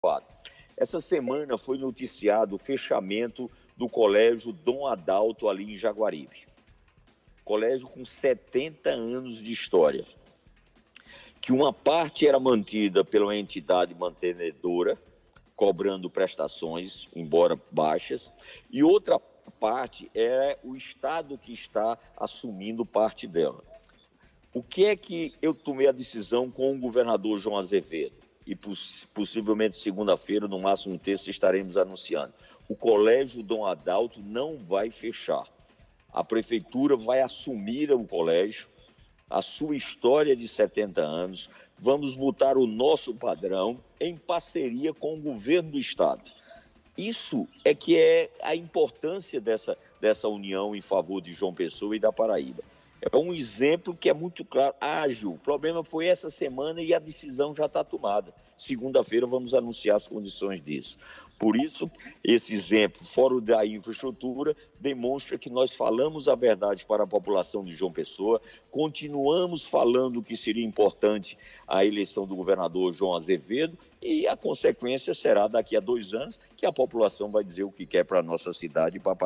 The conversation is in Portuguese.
Essa semana foi noticiado o fechamento do Colégio Dom Adalto ali em Jaguaribe. Colégio com 70 anos de história, que uma parte era mantida pela entidade mantenedora, cobrando prestações, embora baixas, e outra parte é o Estado que está assumindo parte dela. O que é que eu tomei a decisão com o governador João Azevedo? E possivelmente segunda-feira, no máximo terça, estaremos anunciando. O Colégio Dom Adalto não vai fechar. A prefeitura vai assumir o colégio, a sua história de 70 anos, vamos botar o nosso padrão em parceria com o governo do Estado. Isso é que é a importância dessa união em favor de João Pessoa e da Paraíba. É um exemplo que é muito claro, ágil. O problema foi essa semana e a decisão já está tomada. Segunda-feira vamos anunciar as condições disso. Por isso, esse exemplo, fora da infraestrutura, demonstra que nós falamos a verdade para a população de João Pessoa, continuamos falando que seria importante a eleição do governador João Azevedo e a consequência será daqui a 2 anos que a população vai dizer o que quer para a nossa cidade e para